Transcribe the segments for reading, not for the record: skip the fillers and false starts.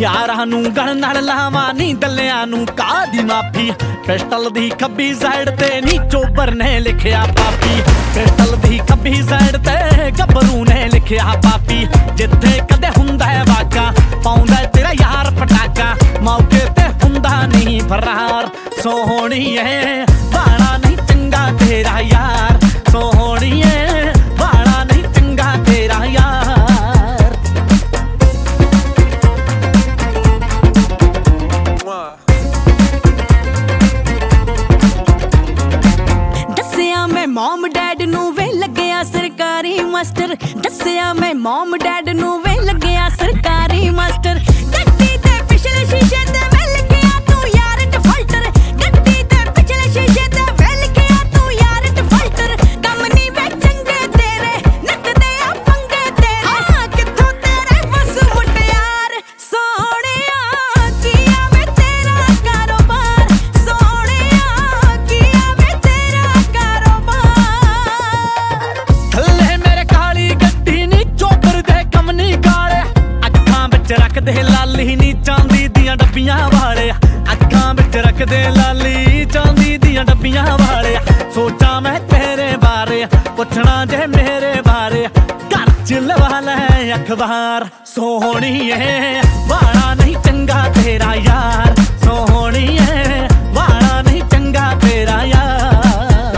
यारां नूं गल नाल लावां नी दलियां नूं कादी माफी। पिस्टल दी खब्बी साइड ते नी चोबर ने लिखिया पापी। पिस्टल दी खब्बी साइड ते गब्बरू ने लिखिया पापी। जिथे कदे हुंदा है वाका पाउंदा तेरा यार पटाका। मौके ते हुंदा नहीं फरार सोहणीए वाला नहीं चंगा तेरा यार। सोहणीए वाला नहीं चंगा तेरा यार। दस्सिया मैं मॉम डैड नू वे लग्गिया सरकारी मास्टर। दस्सिया मैं मॉम डैड नू वे लग्गिया सरकारी मास्टर। गड्डी ते पिछले शीशे ते वे लिखिया तू यार डिफाल्टर। गड्डी ते पिछले शीशे ते वे लिखिया तू यार डिफाल्टर। कम नी वे चंगे तेरे नकदे आ पंगे तेरे। हाँ किथों तेरे बस मुटियार सोहणिया किया वे तेरा कारोबार। सोहणिया किया वे तेरा कारोबार। थल्ले मेरे काली गड्डी नी चोबर दे कम नी काले। अखां विच रख दे लाली नी चांदी दियां डब्बियां वाले। अखां विच रख दे लाली चांदी दियां डब्बियां वाले। सोचा मैं तेरे बारे पुछना जे मेरे बारे घर च लवा लै अखबार। सोहणीए वाला नहीं चंगा तेरा यार। सोहणीए वाला नहीं चंगा तेरा यार।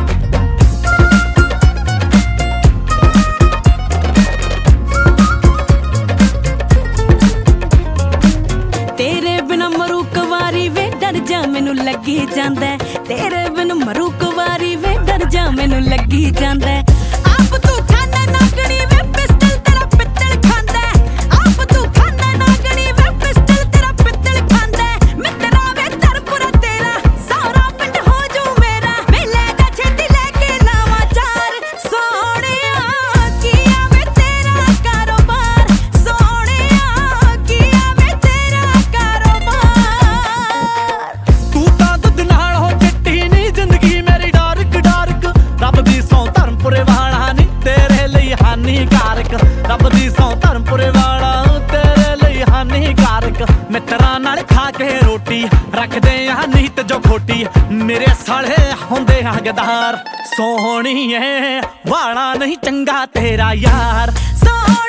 तेरे बिना मरू कुवारी वे डर जा मैनू लगी जांदा है। तेरे बिन मरू कुवारी वे डर जा मैनू लगी जांदा है। आप तू खाना नागणी वे पिस्टल तेरा पित्तल खांदा है। आप तू खाना नागणी वे पिस्टल तेरा पित्तल खांदा है। मित्रा वे तरपुरा तेरा सारा पिंड हो जू मेरा। मेले दा छेती लेके लावा चार सोहणिया किया वे तेरा कारोबार। सोहणिया किया वे तेरा कारोबार। तू तां दुध नाल हो चिट्टी नी जिंदगी मेरी डार्क डार्क। रब दी सौ धर्मपुरे वाला नी तेरे ਲਈ हानिकारक। रब दी सौ धर्मपुरे वाला तेरे ਲਈ हानिकारक। मित्रां नाल खा के रोटी रखदे आ नीत जो खोटी। मेरे साले हुंदे आ गदार। सोहणीए वाला नहीं चंगा तेरा यार। सोहणिया